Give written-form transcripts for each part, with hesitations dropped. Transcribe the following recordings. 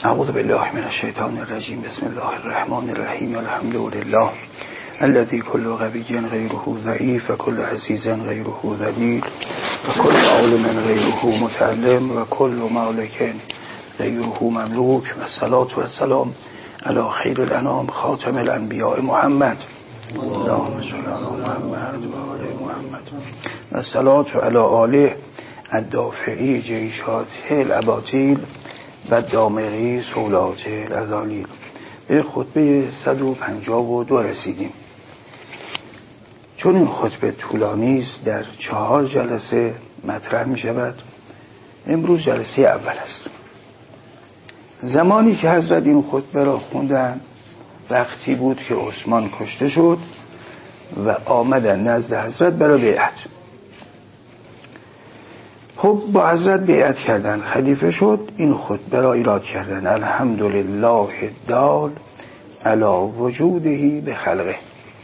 اعوذ بالله من الشیطان الرجیم. بسم الله الرحمن الرحیم. الحمد لله الذي كل غبي غيره ضعيف وكل عزيز غيره ذليل وكل عالم غيره متعلم وكل مالك غيره مملوك والصلاة والسلام على خير الانام خاتم الانبیاء محمد اللهم صل على محمد و آل محمد والصلاة على آله الدافعی جیشات الاباطیل و دامغی سولات الازالیل. به خطبه 152 رسیدیم. چون این خطبه طولانی است در 4 جلسه مطرح می شود. امروز جلسه اول است. زمانی که حضرت این خطبه را خوندن وقتی بود که عثمان کشته شد و آمدن نزد حضرت برای بیعت. خب با حضرت بیعت کردن، خلیفه شد، این خطبه را ایراد کردن: الحمدلله الدال علی وجوده به خلقه.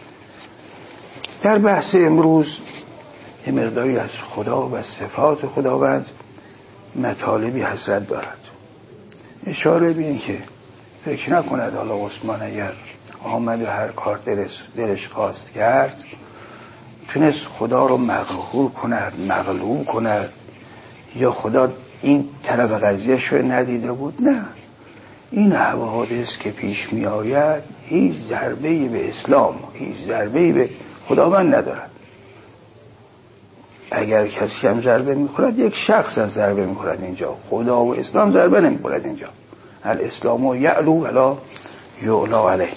در بحث امروز یه مقداری از خدا و صفات خداوند مطالبی حضرت دارد. اشاره به این که فکر نکند حالا عثمان اگر آمد و هر کار دلش خواست کرد تونست خدا رو مقهور کند، مغلوب کند، یا خدا این طرف قضیه شو ندیده بود. نه، این حوادث که پیش می آید هیچ ضربه‌ای به اسلام، هیچ ضربه‌ای به خداوند ندارد. اگر کسی هم ضربه می خورد یک شخص از ضربه می خورد اینجا، خدا و اسلام ضربه نمی خورد اینجا. الاسلام یعلو ولا یعلا علیه.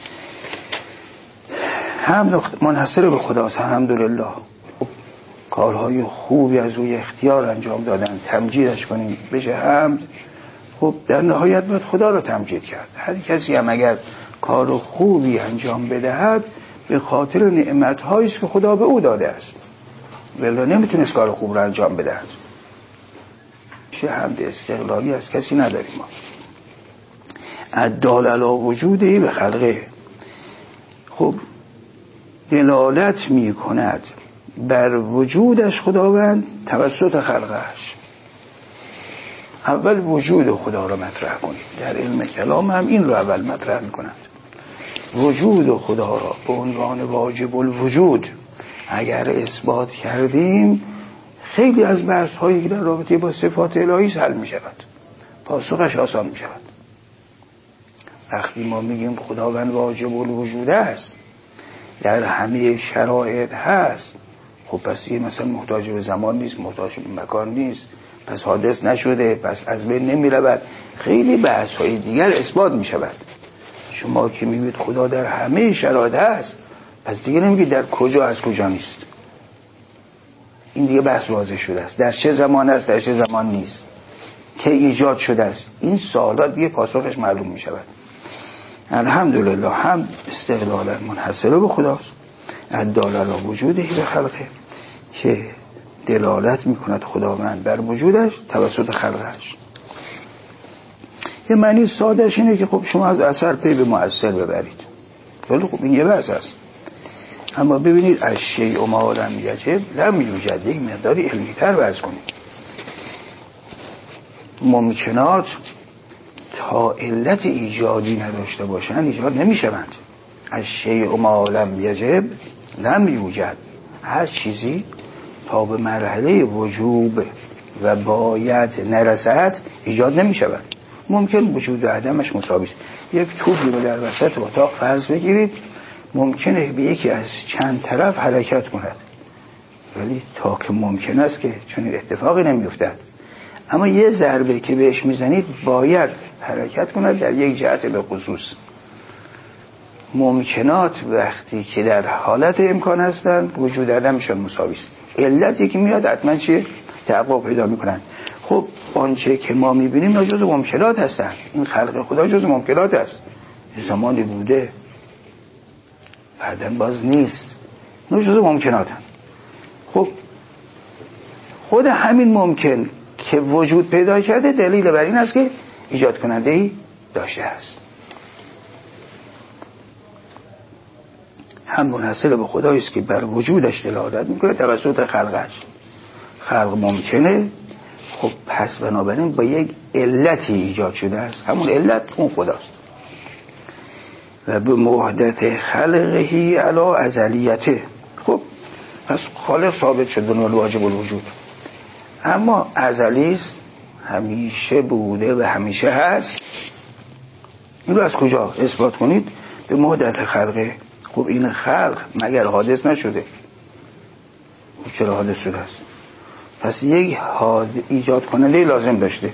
هم منحصر به خداست. الحمدلله کارهای خوبی از روی اختیار انجام دادن، تمجیدش کنیم بشه حمد. خب در نهایت باید خدا رو تمجید کرد. هر کسی هم اگر کار خوبی انجام بدهد به خاطر نعمت‌هایی است که خدا به او داده است، ولی نمیتونست کار خوب رو انجام بدهد. چه حمد استقلالی از کسی نداریم ما. الدال علی وجوده به خلقه. خب دلالت می کند بر وجودش خداوند توسط خلقش. اول وجود خدا رو مطرح کنید. در علم کلام هم این رو اول مطرح می کنند. وجود خدا را به عنوان واجب الوجود اگر اثبات کردیم خیلی از بحث هایی که در رابطه با صفات الهی حل می شود، پاسخش آسان می شود. وقتی ما میگیم خداوند واجب الوجود است، در همه شرایط هست، خب پس یه مثلا محتاج به زمان نیست، محتاج به مکان نیست، پس حادث نشده، پس از بین نمی رود. خیلی بحث های دیگر اثبات می شود. شما که میگید خدا در همه شرایط هست، پس دیگه نمیگید در کجا از کجا نیست. این دیگه بحث واضح شده است. در چه زمان است، در چه زمان نیست، که ایجاد شده است. این سوالات دیگه پاسخش معلوم می شود. الحمدلله هم استقلالا منحصر به خداست، الدال علی وجوده به خلقه، که دلالت میکند خداوند بر وجودش توسط خلقش. یه معنی سادهش اینه که خب شما از اثر پی به مؤثر ببرید، ولی خب این یه بحث است. اما ببینید از شیء ما لم یجب لم یوجد، یک مقداری علمی تر بحث کنید. ممکنات تا علت ایجادی نداشته باشن ایجاد نمیشوند. از شیء ما لم یجب لم یوجد، هر چیزی تا به مرحله وجوب و باید نرسد ایجاد نمیشود. ممکن وجود و عدمش مساوی است. یک توپی رو در وسط اتاق فرض بگیرید، ممکنه به یکی از چند طرف حرکت کند، ولی تا که ممکن است که چون اتفاقی نمیافتد. اما یه ضربه که بهش میزنید باید حرکت کند در یک جهت به خصوص. ممکنات وقتی که در حالت امکان هستند وجود عدمشون مساوی است. علتی که میاد حتما چیه؟ تحقق پیدا میکنن. خب آنچه که ما میبینیم اینا جزء ممکنات هستن. این خلق خدا جزء ممکنات است. زمانی بوده بعداً باز نیست، اینا جزء ممکنات هستن. خب خود همین ممکن که وجود پیدا کرده دلیل بر این است که ایجاد کننده ای داشته است. هم منحصر به خدایی است که بر وجودش دلالت میکنه توسط خلقش. خلق ممکنه، خب پس بنابراین با یک علتی ایجاد شده است، همون علت اون خداست. و به محدث خلقهی علی ازلیته. خب پس خالق ثابت شد به عنوان واجب الوجود، اما ازلی است، همیشه بوده و همیشه هست. این رو از کجا اثبات کنید؟ به محدث خلقه. خب این خلق مگر حادث نشده؟ چرا حادث شده است؟ پس یک ایجاد کننده لازم داشته.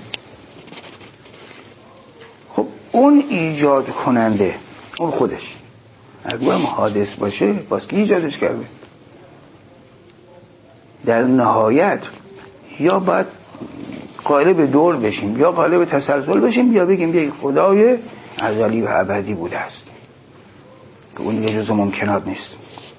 خب اون ایجاد کننده، اون خودش اگه هم حادث باشه باز کی ایجادش کرده؟ در نهایت یا باید قائل به دور بشیم یا قائل به تسلسل بشیم یا بگیم یک خدای ازلی و ابدی بوده است که اون یه جزء ممکنات نیست.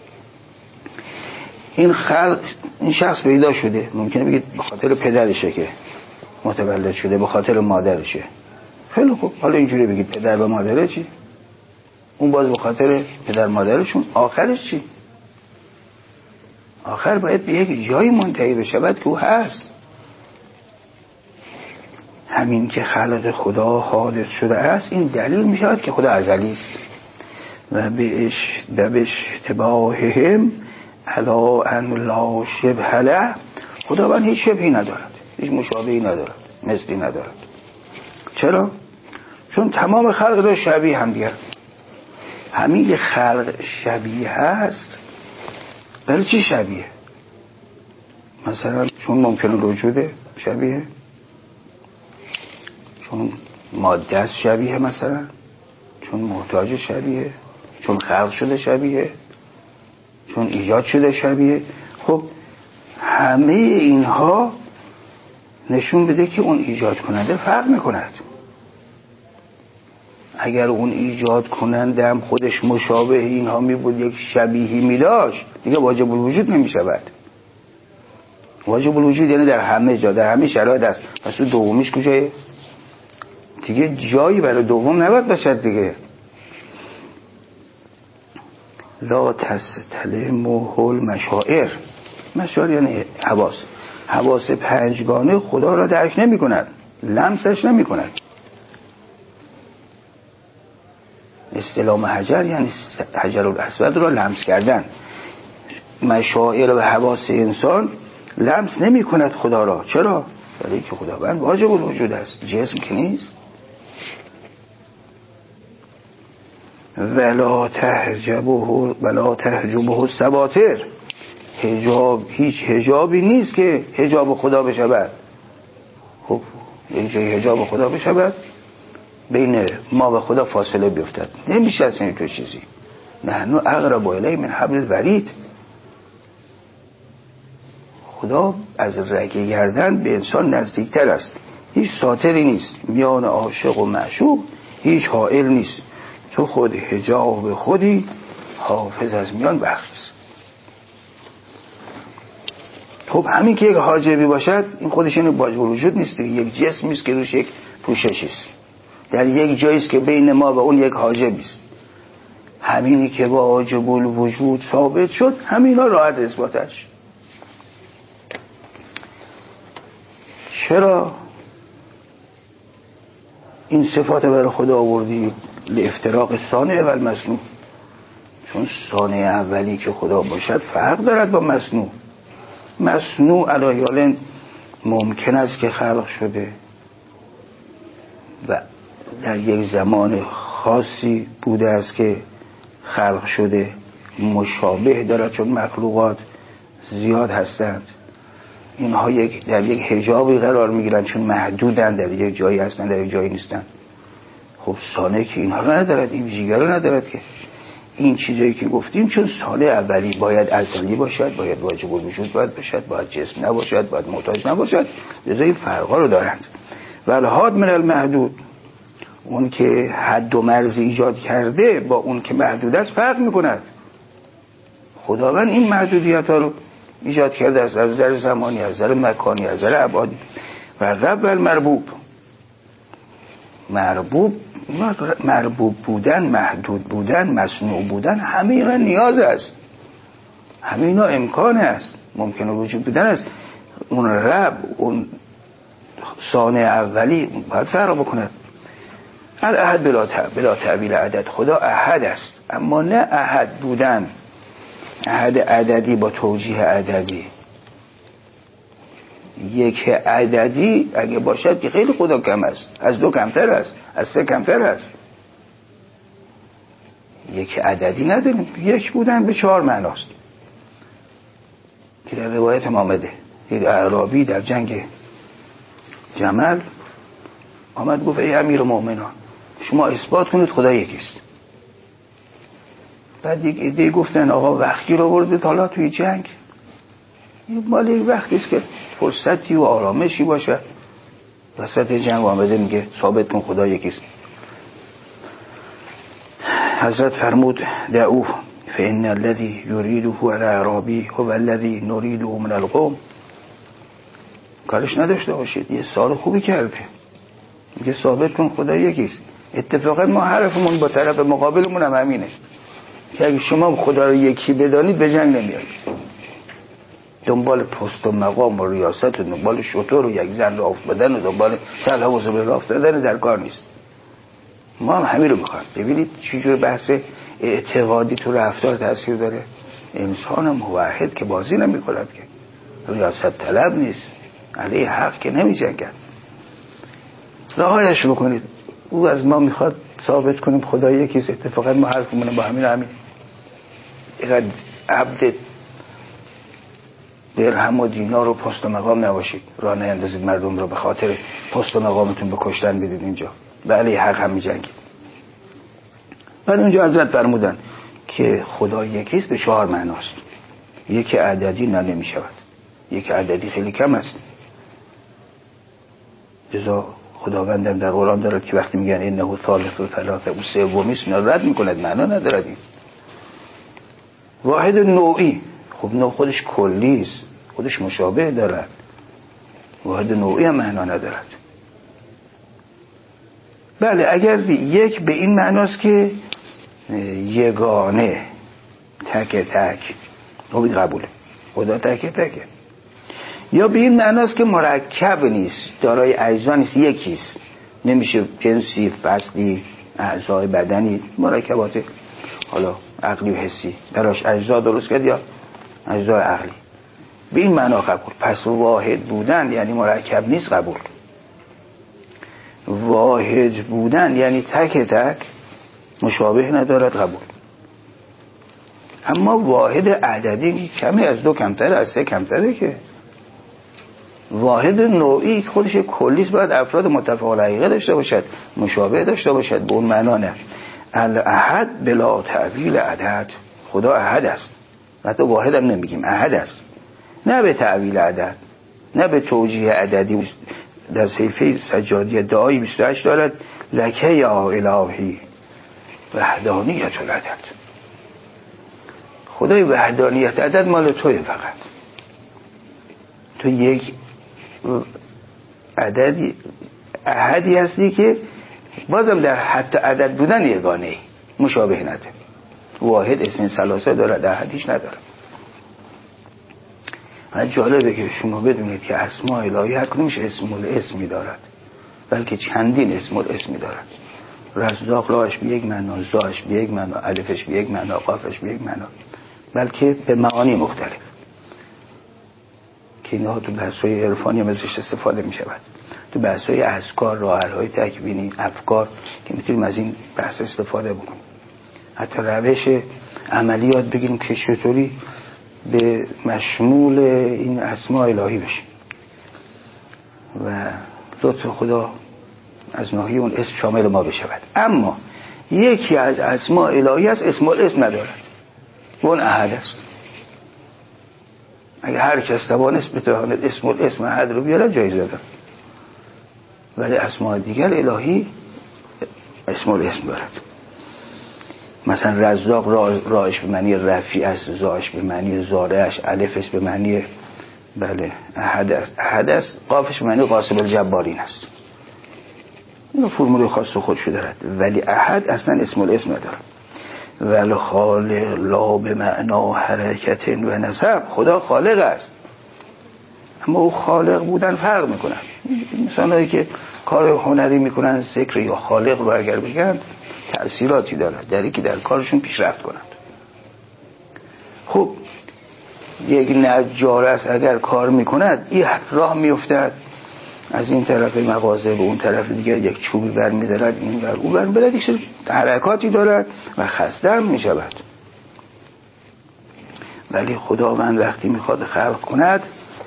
این خلق، این شخص پیدا شده، ممکنه بگید به خاطر پدرشه که متولد شده، به خاطر مادرشه. خیلی خوب، حالا اینجوری بگید پدر و مادره چی؟ اون باز به خاطر پدر مادرشون. آخرش چی؟ آخر باید به یک جایی منتهی بشود که او هست. همین که خلق خدا حادث شده است این دلیل می شود که خدا ازلی است. و به اشتباههم علا ان لا شبه له، خداوند هیچ شبهی ندارد، هیچ مشابهی ندارد، مثلی ندارد. چرا؟ چون تمام خلق را شبیه هم دیگر. همین که خلق شبیه هست، برای چی شبیه؟ مثلا چون ممکنه وجوده شبیه، چون ماده است شبیه، مثلا چون محتاج شبیه، چون خلق شده شبیه، چون ایجاد شده شبیه. خب همه اینها نشون بده که اون ایجاد کننده فرق میکند. اگر اون ایجاد کننده هم خودش مشابه اینها می بود، یک شبیهی می داشت، دیگه واجب الوجود نمی شود. واجب الوجود یعنی در همه جا، در همه شرایط است. پس تو دومیش کجایه؟ دیگه جایی برای دوم نباید باشد دیگه. لا تستلمه المشاعر. مشاعر یعنی حواس پنجگانه خدا را درک نمی کند، لمسش نمی کند. استلام حجر یعنی حجر الاسود را لمس کردن. مشاعر و حواس انسان لمس نمی کند خدا را. چرا؟ برای که خداوند واجب الوجود است، جسم که نیست. ولا تحجبه السواتر. حجاب، هیچ حجابی نیست که حجاب خدا بشود. خب یک جای حجاب خدا بشود، بین ما و خدا فاصله بیفتد، نمیشه از این تو چیزی. نحن اقرب الیه من حبل الورید. خدا از رگ گردن به انسان نزدیکتر است. هیچ ساتری نیست میان عاشق و معشوق، هیچ حائل نیست. تو خود حجاب خودی، حافظ از میان برخیز. خب همین که یک حاجبی باشد این خودش اینو واجب الوجود نیست، یک جسمی است که روش یک پوششی است، در یک جایی است که بین ما و اون یک حاجبی است. همینی که با واجب الوجود ثابت شد، همینا راحت اثباتش. چرا این صفات برای خدا آوردی؟ لافتراق صانع و المصنوع. چون صانع اولی که خدا باشد فرق دارد با مصنوع. مصنوع علیه ممکن است که خلق شده و در یک زمان خاصی بوده است که خلق شده، مشابه دارد چون مخلوقات زیاد هستند. اینها در یک حجابی قرار میگیرند چون محدودند، در یک جایی هستند در یک جایی نیستند. خب صانع که اینها رو ندارد، این ویژگی رو ندارد که این چیزایی که گفتیم، چون صانع اولی باید ازلی باشد، باید واجب الوجود باشد، باید جسم نباشد، باید محتاج نباشد. لذا این فرقا رو دارند. والحاد من المحدود، اون که حد و مرز ایجاد کرده با اون که محدود است فرق میکند. خداوند این محدودیت ها رو ایجاد کرده است، از نظر زمانی، از نظر مکانی، از نظر ابعادی. و رب و المربوب، مربوب بودن، محدود بودن، مصنوع بودن، همه اینا نیاز است، همه اینا امکان است، ممکنه وجود بودن است. اون رب، اون صانع اولی باید فرق بکند. الاحد بلا تعبیل عدد، خدا احد است، اما نه احد بودن احد عددی با توجیه عددی. یک عددی اگه باشد که خیلی خدا کم است، از 2 کمتر است، از 3 کمتر است. یک عددی نداریم. یک بودن به 4 معناست که در روایت ما آمده. یک اعرابی در جنگ جمل آمد گفت ای امیر المؤمنان شما اثبات کنید خدا یکیست. بعد یک عده گفتن آقا وقتی رو بردید حالا توی جنگ مال یک وقتی است که فرصتی و آرامشی باشه، وسط جنگ آمده میگه ثابت کن خدا یکیست. حضرت فرمود دعوه فإن الذي يريده الاعرابي هو الذي نريده من القوم. کارش نداشته باشید، یه سال خوبی کرده، میگه ثابت کن خدا یکیست. اتفاقا ما حرفمون با طرف مقابلمون هم همینه که اگه شما خدا رو یکی بدانید به جنگ نمیایید. دنبال پست و مقام و ریاست و دنبال شطور و یک زن رو افتادن و دنبال سلام و زبر افتادن در کار نیست. ما هم همین رو میخوایم. ببینید چجور بحث اعتقادی تو رفتار تاثیر داره. انسان موحد که بازی نمی کند، که ریاست طلب نیست، علیه حق که نمی جنگد. رعایش بکنید. او از ما میخواد ثابت کنیم خدا یکیست. اتفاقا ما حرفمون با همین اینقدر عبد درهم و دینار و پست و مقام نباشید، راه نیندازید مردم رو به خاطر پست و مقامتون به کشتن بدید. اینجا به علیه حق هم می جنگید. بعد اونجا حضرت فرمودن که خدا یکیست به 4 معناست. یک عددی نمی شود. یک عددی خیلی کم است. جزا خداوندم در قرآن دارد که وقتی میگن انه ثالث و ثلاثه و سومیست رد میکند، معنا ندارد. این واحد نوعی، خب نوع خودش کلی است، خودش مشابه دارد. واحد نوعی هم معنا ندارد. بله اگر یک به این معناست که یگانه، تک تک، خب قبوله، خدا تک تکه. یا به این معناست که مرکب نیست، دارای اجزا نیست، یکیست، نمیشه جنسی، فصلی، اعضای بدنی، مرکبات حالا عقلی و حسی براش اجزا درست کرد یا اجزای عقلی. به این معنا قبول. پس واحد بودن یعنی مرکب نیست، قبول. واحد بودن یعنی تک تک، مشابه ندارد، قبول. اما واحد عددی کمی، از 2 کمتره، از 3 کمتره. که واحد نوعی خودش کلیست، باید افراد متفاعل حقیقه داشته باشد، مشابه داشته باشد. به اون معنا نه. الاحد بلا تعبیل عدد، خدا احد است، حتی واحد هم نمیگیم، احد است، نه به تعبیل عدد، نه به توجیه عددی. در صحیفه سجادی دعای 28 دارد لکه یا الهی وحدانیت العدد. خدای وحدانیت عدد مال توی، فقط تو یک عددی احدی هستی که بازم در حتی عدد بودن یگانه، مشابه نداره. واحد اسم ثلاثه دارد، احدیش نداره. جالبه که شما بدونید که اسماء الهی هر کدومش اسم الاسمی دارد، بلکه چندین اسم الاسمی دارد. رزاق لاش به یک معنا، زاش به یک معنا، الفش به یک معنا، قافش به یک معنا، بلکه به معانی مختلف که اینها تو بحث‌های عرفانی هم ازش استفاده می شود. تو بحث‌های اذکار، راه‌های تکوینی، افکار که میتونیم از این بحث استفاده بکنیم. حتی روش عملیات بگیریم که چطوری به مشمول این اسماء الهی بشیم و لطف خدا از ناحیه اون اسم شامل ما بشود. اما یکی از اسماء الهی است اسم الاسم ندارد، اون احد است. اگه هر کس توانست بتواند اسم الاسم احد رو بیاره جایزه داره، ولی اسماء دیگر الهی اسم الاسم دارد. مثلا رزاق راش به معنی رفیع است، زاش به معنی زارعش، الفش به معنی بله احد است، قافش به معنی قاسم الجبارین است. این فرمول خاص خودش دارد، ولی احد اصلا اسم الاسم ندارد. ولی خالق لا به معنا حرکت و نسب، خدا خالق است، اما او خالق بودن فرق میکنه. انسانایی که کار هنری میکنن ذکر یا خالق رو اگر بگن تأثیراتی داره در اینکه در کارشون پیشرفت کنند. خب یک نجار است اگر کار میکند این راه میافتد از این طرف مغازه به اون طرف دیگه، یک چوبی برمی‌دارد این ور اون ور برد، یک سری حرکاتی دارد و خسته هم میشود. ولی خداوند وقتی میخواد خلق کند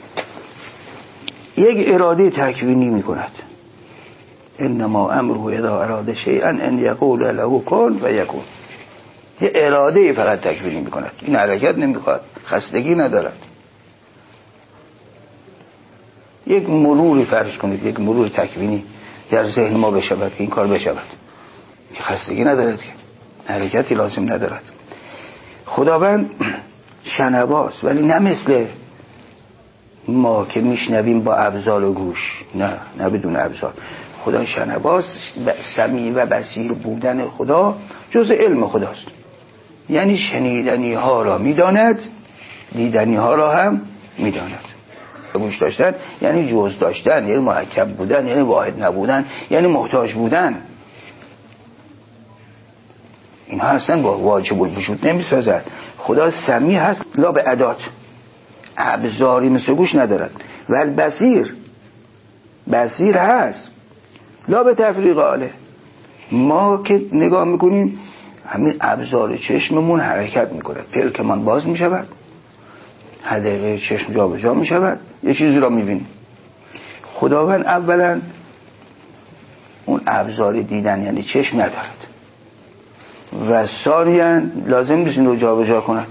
یک اراده تکوینی میکند. انما امره اذا اراد شیئا ان یقول له کن فیکون. یه اراده فقط تکوینی میکند، این حرکت نمیخواد، خستگی ندارد. یک مروری فرض کنید، یک مرور تکوینی در ذهن ما بشود که این کار بشود، که خستگی ندارد، که حرکتی لازم ندارد. خداوند شنواست، ولی نه مثل ما که میشنویم با ابزار و گوش، نه بدون ابزار. خدا شنواست، سمیع و بصیر بودن خدا جز علم خداست. یعنی شنیدنی ها را میداند، دیدنی ها را هم میداند. گوش داشتن یعنی جز داشتن، یعنی مرکب بودن، یعنی واحد نبودن، یعنی محتاج بودن. اینها اصلا با واجب الوجود نمیسازد. خدا سمیع هست لا به ادات، ابزاری مثل گوش ندارد. ولی بصیر هست لا به تفریق آله. ما که نگاه میکنیم همین ابزار چشممون حرکت میکنه، پلکمان باز میشود، حدقه چشم جا به جا میشود، یه چیزی را میبینیم. خداوند اولا اون ابزار دیدن یعنی چشم ندارد و ثانیاً لازم نیست این رو جا به جا کند.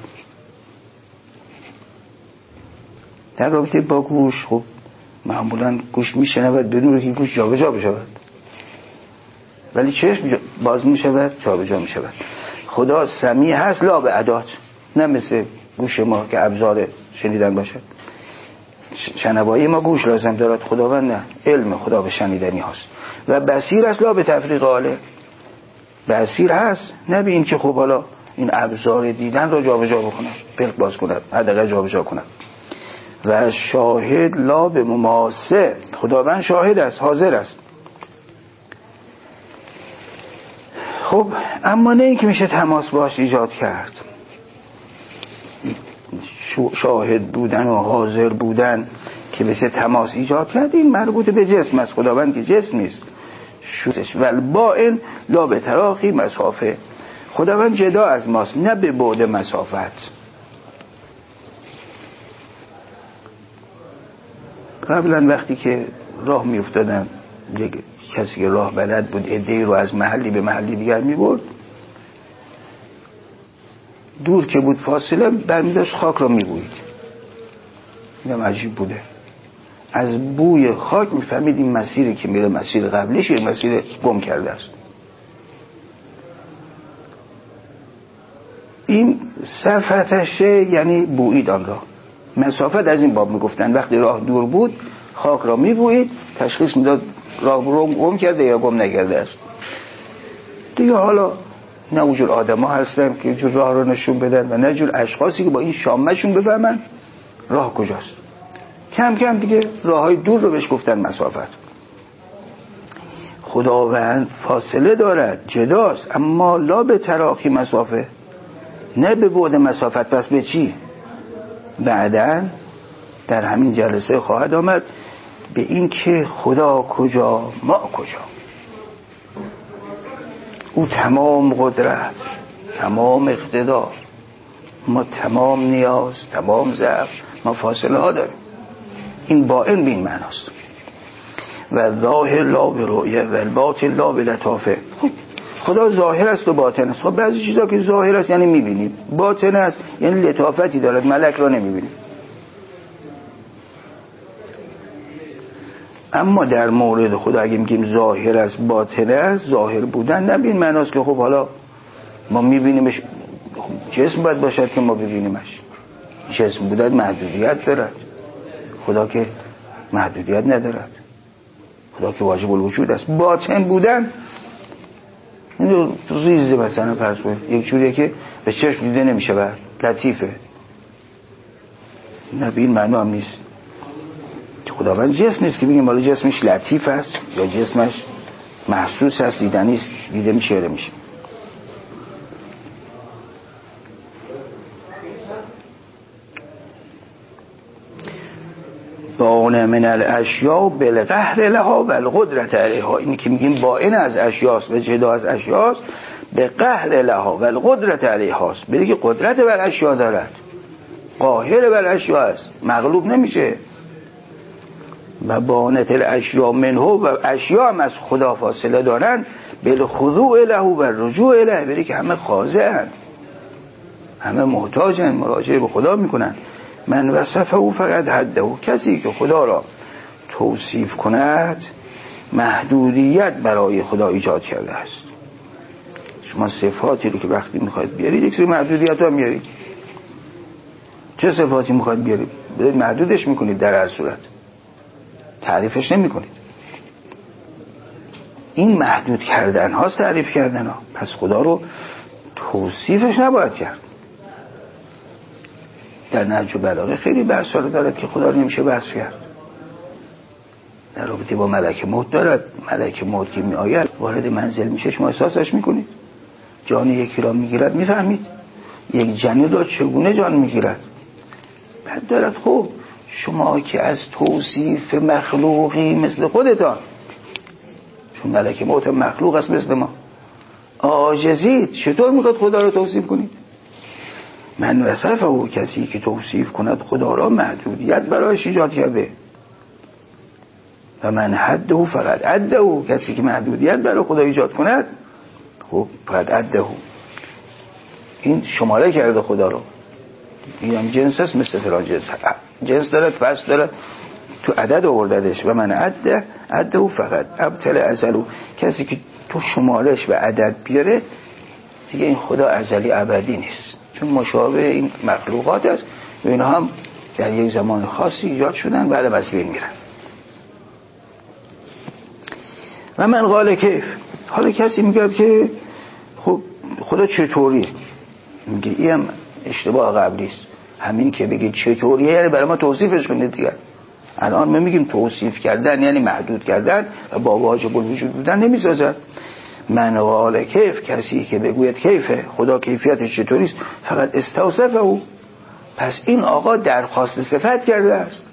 در رابطه با گوش، خب معمولاً گوش میشنود بدون که گوش جا به جا بشود، ولی چشم باز میشود، جا به جا میشود. خدا سمیع هست لا به ادات، نه مثل گوش ما که ابزار شنیدن باشد. شنوایی ما گوش لازم دارد، خداوند نه، علم خدا به شنیدنی هست. و بصیر است لا به تفریق آله، بصیر هست نه به این که خب حالا این ابزار دیدن را جا به جا بکند، پلک باز کند، حدقه جا به جا کند. و شاهد لا به مماسه، خداوند شاهد است، حاضر است. خب اما نه این که میشه تماس باش ایجاد کرد. شاهد بودن و حاضر بودن که بشه تماس ایجاد کرد، این مربوط به جسم است. خداوند که جسم نیست. والبائن لا به تراخی مسافه، خداوند جدا از ماست نه به بعد مسافت. قبلا وقتی که راه می افتادن، یک کسی که راه بلد بود عده‌ای رو از محلی به محلی دیگر می برد، دور که بود فاصله برمی داشت خاک رو می بوید. اینم عجیب بوده، از بوی خاک می فهمید این مسیری که میره مسیر قبلیش یک مسیر گم کرده است. این صفتشه یعنی بویید آن را. مسافت از این باب میگفتن وقتی راه دور بود خاک را میبویید، تشخیص میداد راه رو گم کرده یا گم نکرده است. دیگه حالا نه وجود آدم ها هستن که اینجور راه رو نشون بدن و نه جور اشخاصی که با این شامشون بفهمن راه کجاست. کم کم دیگه راه های دور رو بهش گفتن مسافت. خداوند فاصله دارد، جداست، اما لا به تراخی مسافه، نه به بعد مسافت. پس به چی؟ بعداً در همین جلسه خواهد آمد به این که خدا کجا، ما کجا. او تمام قدرت، تمام اقتدار، ما تمام نیاز، تمام ضعف، ما فاصله ها داریم. این باطن به این معناست. و ظاهر لا به رؤیه و الباطن لا به لطافه. خدا ظاهر است و باطن است. خب بعضی چیزا که ظاهر است یعنی میبینیم، باطن است یعنی لطافتی دارد، ملک را نمیبینیم. اما در مورد خدا اگه میگیم ظاهر است باطن است، ظاهر بودن نه به این معناست که خب حالا ما میبینیمش، جسم باید باشد که ما ببینیمش. جسم بودن محدودیت دارد، خدا که محدودیت ندارد، خدا که واجب الوجود است. باطن بودن این ریزه مثلا فرض کنید یک جوریه که به چشم دیده نمیشه و لطیفه، نه به این معنی هم نیست. خداوند جسم نیست که بگیم بالا جسمش لطیف است یا جسمش محسوس است، دیدنی است، دیده میشه یا نمیشه. باین من الاشیاء بالقهر لها و القدرت علیها. این که میگیم باین از اشیاست و جدا از اشیاست، به قهر لها و القدرت علیهاست، بگه که قدرت بر اشیاء دارد، قاهر بر اشیاء است، مغلوب نمیشه. و بانت الاشیاء منه و اشیاء هم از خدا فاصله دارن، بالخضوع له و رجوع الیه، بگه که همه خاضعن، همه محتاجن، مراجعه به خدا میکنن. من وصفه او فقط حده، کسی که خدا را توصیف کند محدودیت برای خدا ایجاد کرده است. شما صفاتی رو که وقتی میخواید بیارید یک سری محدودیت ها میارید. چه صفاتی میخواید بیارید؟ محدودش میکنید، در هر صورت تعریفش نمی کنید. این محدود کردن هاست، تعریف کردن ها. پس خدا رو توصیفش نباید کرد. در نهج البلاغه خیلی بحث رو دارد که خدا رو نمیشه وصف کرد. در رابطه با ملک موت دارد. ملک موت که می آید وارد منزل میشه، شما احساسش میکنید. جان یکی را میگیرد، میفهمید یک جنین را چگونه جان میگیرد. بعد دارد خب شما که از توصیف مخلوقی مثل خودتان، چون ملک موت مخلوق است مثل ما، عاجزید، چطور میخواد خدا رو توصیف کنید؟ من وصفه او، کسی که توصیف کند خدا را محدودیت برایش ایجاد کرده. و من حده او فقط عده او، کسی که محدودیت برای خدا ایجاد کند خب فقط عده او، این شماره کرده خدا رو. این هم جنس است مثل فلان جنس دارد، فصل دارد، تو عدد آورددش. و من عده او فقط ابتل ازلو، کسی که تو شمارش و عدد بیاره دیگه این خدا ازلی ابدی نیست، چون مشابه این مخلوقات است و اینا هم در یک زمان خاصی ایجاد شدن بعد از بین میرن. و من قال کیف، حالا کسی میگه که خب خدا چطوریه؟ میگه این هم اشتباه قبلی است. همین که بگید چطوریه یعنی برای ما توصیفش کنید دیگه. الان ما میگیم توصیف کردن یعنی محدود کردن و با واجب الوجود بودن نمیسازد. من قال کیف، کسی که بگوید کیفه، خدا کیفیتش چطوریست، فقط استوصفه او، پس این آقا درخواست صفت کرده است.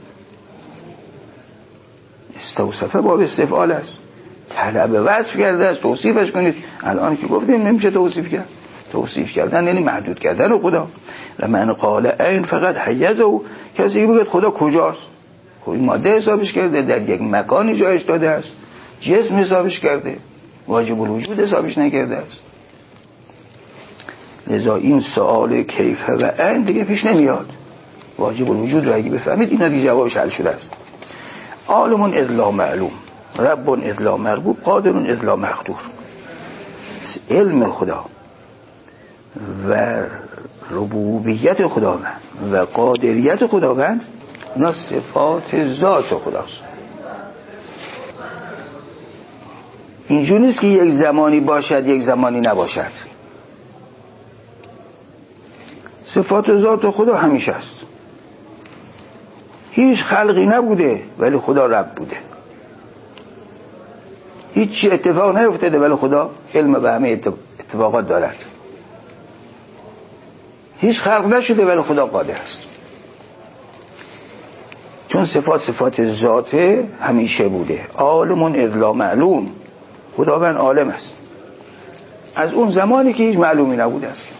استوصفه باب استفعال است، طلب وصف کرده است، توصیفش کنید. الان که گفتیم نمیشه توصیف کرد. توصیف کردن یعنی محدود کردن رو خدا. و من قال این فقط حیزه او، کسی که بگید خدا کجاست، خب این ماده حسابش کرده، در یک مکانی جایش داده است، جسم حسابش کرده، واجب الوجود حسابش نکرده است. لذا این سوال کیف و این دیگه پیش نمیاد. واجب الوجود رو اگه بفهمید اینا دیگه جوابش حل شده است. عالم اذ لا معلوم، رب اذ لا مربوب، قادر اذ لا مقدور. علم خدا و ربوبیت خداوند و قادریت خداوند اینا صفات ذات خداست. اینجور نیست که یک زمانی باشد یک زمانی نباشد. صفات ذات خدا همیشه است. هیچ خلقی نبوده ولی خدا رب بوده. هیچ اتفاق نیفتاده ولی خدا علم به همه اتفاقات دارد. هیچ خلق نشده ولی خدا قادر است. چون صفات ذات همیشه بوده. عالم اذ لا معلوم، خداوند عالم است از اون زمانی که هیچ معلومی نبوده است.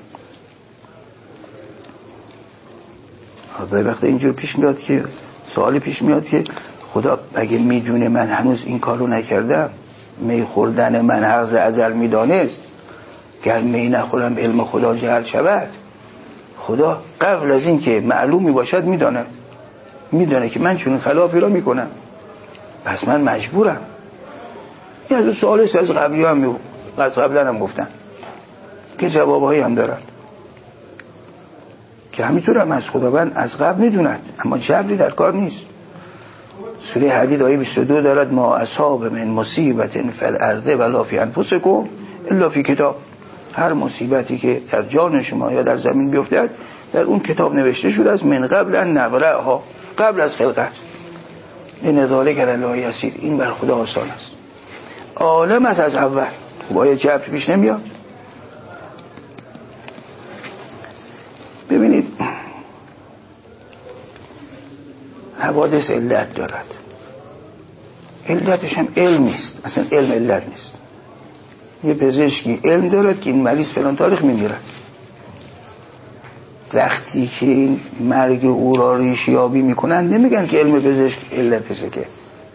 به وقت اینجور پیش میاد که سوالی پیش میاد که خدا اگه میدونه من هنوز این کارو نکردم، می خوردن من حق ازل میدانست، گر می نخورم علم خدا جهل شود. خدا قبل از این که معلومی باشد میدونه که من چون خلافی را میکنم، پس من مجبورم. این از سوال است از قبلی هم قبلا هم گفتن که جوابهایی هم دارن که همینطور هم از خداوند از قبل میدوند، اما جبری در کار نیست. سوره حدید آیه 22 دارد ما اصاب من مصیبت فی الارض ولا فی انفسکم الا فی کتاب. هر مصیبتی که در جان شما یا در زمین بیفتد در اون کتاب نوشته شده است، من قبل ان نبرأها، قبل از خلقت. این ذالک علی الله یسیر، این بر خدا آسان است. عالم است از اول، با جبر پیش نمیاد. ببینید حوادث علت دارد، علتش هم علم نیست، اصلا علم علت نیست. یه پزشکی علم دارد که این مریض فلان تاریخ میمیرد، وقتی که این مرگ او را ریشیابی میکنن نمیگن که علم پزشک علتشه که.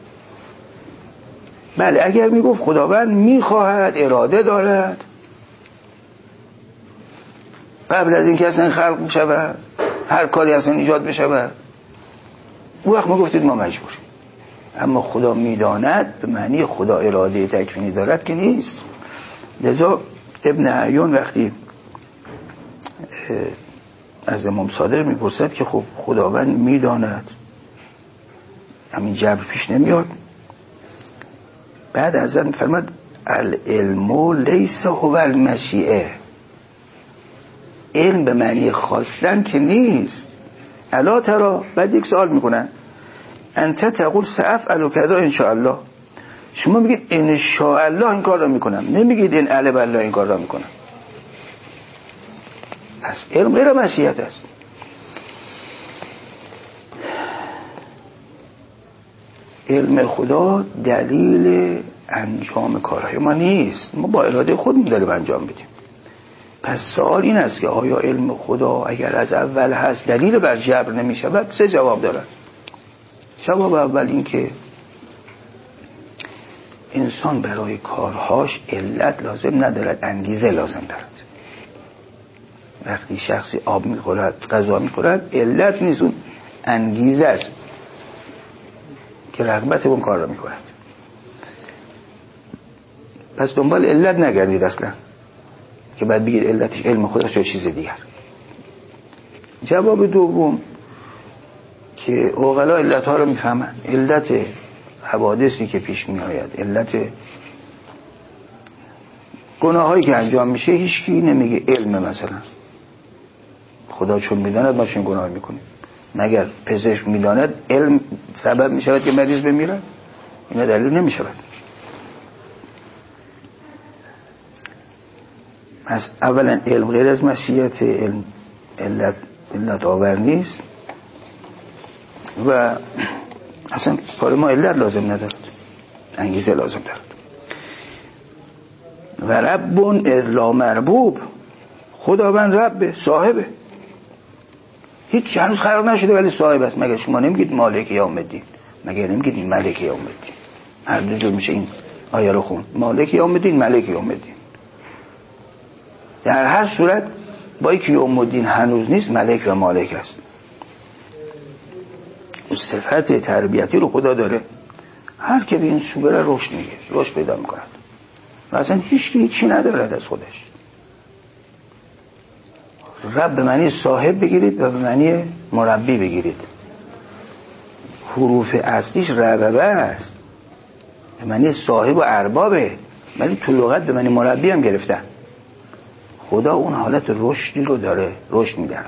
بله اگر میگفت خداوند میخواهد، اراده دارد، قبل از اینکه اصلا خلق میشود هر کاری اصلا ایجاد بشود، او وقت میگفتید ما مجبوریم. اما خدا میداند به معنی خدا اراده تکوینی دارد که نیست. لذا ابن عیون وقتی از امام صادق میپرسد که خب خداوند میداند، همین جبر پیش نمیاد، بعد از این فرماد العلم لیس هو المشیئه، علم به معنی خواستن که نیست. الا ترى، بعد یک سوال میکنن انت تقول سأفعل کذا ان شاء الله، شما میگید ان شاء الله این کار را میکنم، نمیگید ان علی بالله این کار را میکنم. پس علم غیر مشیت است. علم خدا دلیل انجام کارهای ما نیست، ما با اراده خودمون داریم انجام بدیم. پس سوال این است که آیا علم خدا اگر از اول هست دلیل بر جبر نمی شود؟ سه جواب دارد. جواب اول این که انسان برای کارهاش علت لازم ندارد، انگیزه لازم دارد. وقتی شخصی آب میخورد، غذا میخورد، علت نیست، اون انگیزه است که رغبت اون کار را میکند. پس دنبال علت نگردید اصلا که بعد بگید علتش علم خودش یا چیز دیگر. جواب دوم که عقلا علت ها رو میفهمن، علت حوادثی که پیش می آید، علت گناه هایی که انجام میشه، هیچ کی نمیگه علم مثلا خدا چون میداند ما چون گناه میکنیم. مگر پزشک میداند علم سبب میشود که مریض بمیرد؟ این دلیل نمیشود. پس اولا علم غیر از مشیت، علم علت آور نیست و اصلا کار ما علت لازم ندارد، انگیزه لازم دارد. و رب الا مربوب، خداوند رب، صاحبه، هیچ هنوز خلق نشده ولی صاحب است. مگر شما نمیگید مالک یوم الدین؟ مگر نمیگید ملک یوم الدین؟ هر دو جور میشه این آیه رو خون، مالک یوم الدین، ملک یوم الدین. در هر صورت با اینکه یوم الدین هنوز نیست، ملک و مالک است. صفت تربیتی رو خدا داره، هر که به این سو بره رشد میگه، رشد پیدا میکند و اصلا هیچی ندارد از خودش. رب به معنی صاحب بگیرید و به معنی مربی بگیرید. حروف اصلیش رببه است، به معنی صاحب و اربابه، ولی تو لغت به معنی مربی هم گرفتن. خدا اون حالت رشدی رو داره، رشد میدهد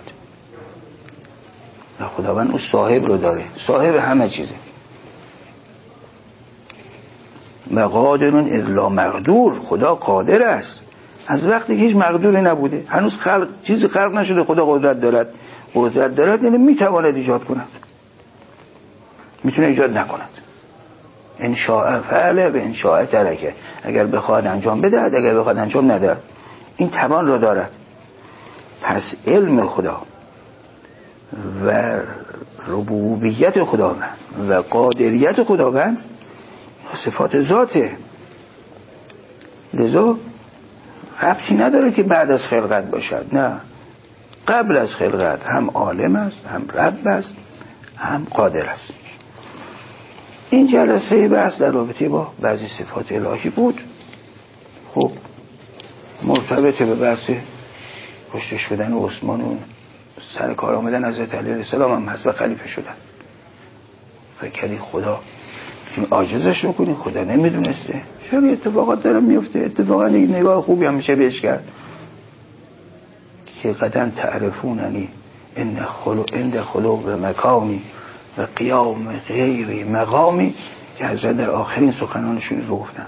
و خداوند اون صاحب رو داره، صاحب همه چیزه. و قادر الا مقدور، خدا قادر است از وقتی که هیچ مقدوری نبوده، هنوز چیزی خلق نشده، خدا قدرت دارد. قدرت دارد یعنی میتواند ایجاد کند، میتونه ایجاد نکند. ان شاء فعل و ان شاء ترکه، اگر بخواد انجام بدهد، اگر بخواد انجام ندهد، این توان را دارد. پس علم خدا و ربوبیت خداوند و قادریت خداوند صفات ذاته، لذا ربطی نداره که بعد از خلقت باشد، نه، قبل از خلقت هم عالم است، هم رب است، هم قادر است. این جلسه بحث در رابطه با بعضی صفات الهی بود. خب مرتبط به بحث کشته شدن عثمان و سر کار آمدن حضرت علی علیه السلام هم هست و خلیفه شدن. فکری خدا عاجزش رو کنی، خدا نمیدونسته؟ چرا اتفاقات داره میفته؟ اتفاقا یک نگاه خوبی هم میشه بهش کرد که قدم تعرفوننی ان خلو و مکانی و قیام غیر مقامی که حضرت در آخرین سخنانشون رو گفتن،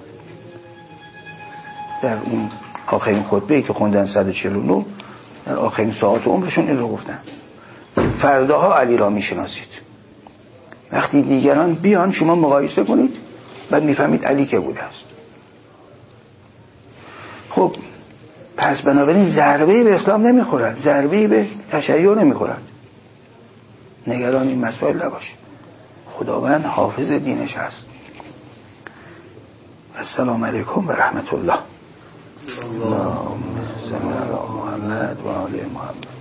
در اون آخرین خطبه‌ای که خوندن 149 در آخرین ساعات عمرشون این رو گفتن. فرداها علی را میشناسید، وقتی دیگران بیان شما مقایسه کنید بعد میفهمید علی که بوده است. خب پس بنابراین ضربه‌ای به اسلام نمیخورد، ضربه‌ای به تشیع نمیخورد. نگران این مسائل نباش، خداوند حافظ دینش هست. السلام علیکم و رحمت الله. اللهم صل علی محمد و آل محمد.